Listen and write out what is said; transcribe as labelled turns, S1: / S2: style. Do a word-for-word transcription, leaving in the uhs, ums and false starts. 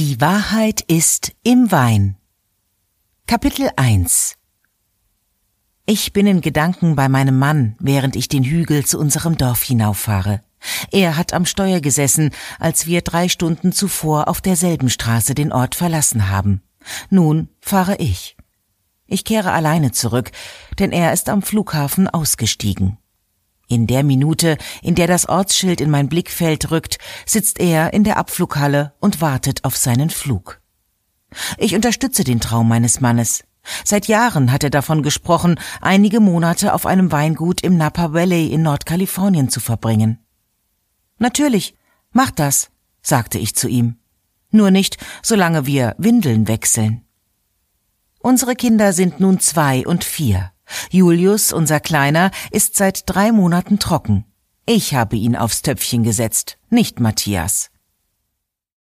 S1: Die Wahrheit ist im Wein. Kapitel eins. Ich bin in Gedanken bei meinem Mann, während ich den Hügel zu unserem Dorf hinauffahre. Er hat am Steuer gesessen, als wir drei Stunden zuvor auf derselben Straße den Ort verlassen haben. Nun fahre ich. Ich kehre alleine zurück, denn er ist am Flughafen ausgestiegen. In der Minute, in der das Ortsschild in mein Blickfeld rückt, sitzt er in der Abflughalle und wartet auf seinen Flug. Ich unterstütze den Traum meines Mannes. Seit Jahren hat er davon gesprochen, einige Monate auf einem Weingut im Napa Valley in Nordkalifornien zu verbringen. Natürlich, mach das, sagte ich zu ihm. Nur nicht, solange wir Windeln wechseln. Unsere Kinder sind nun zwei und vier. Julius, unser Kleiner, ist seit drei Monaten trocken. Ich habe ihn aufs Töpfchen gesetzt, nicht Matthias.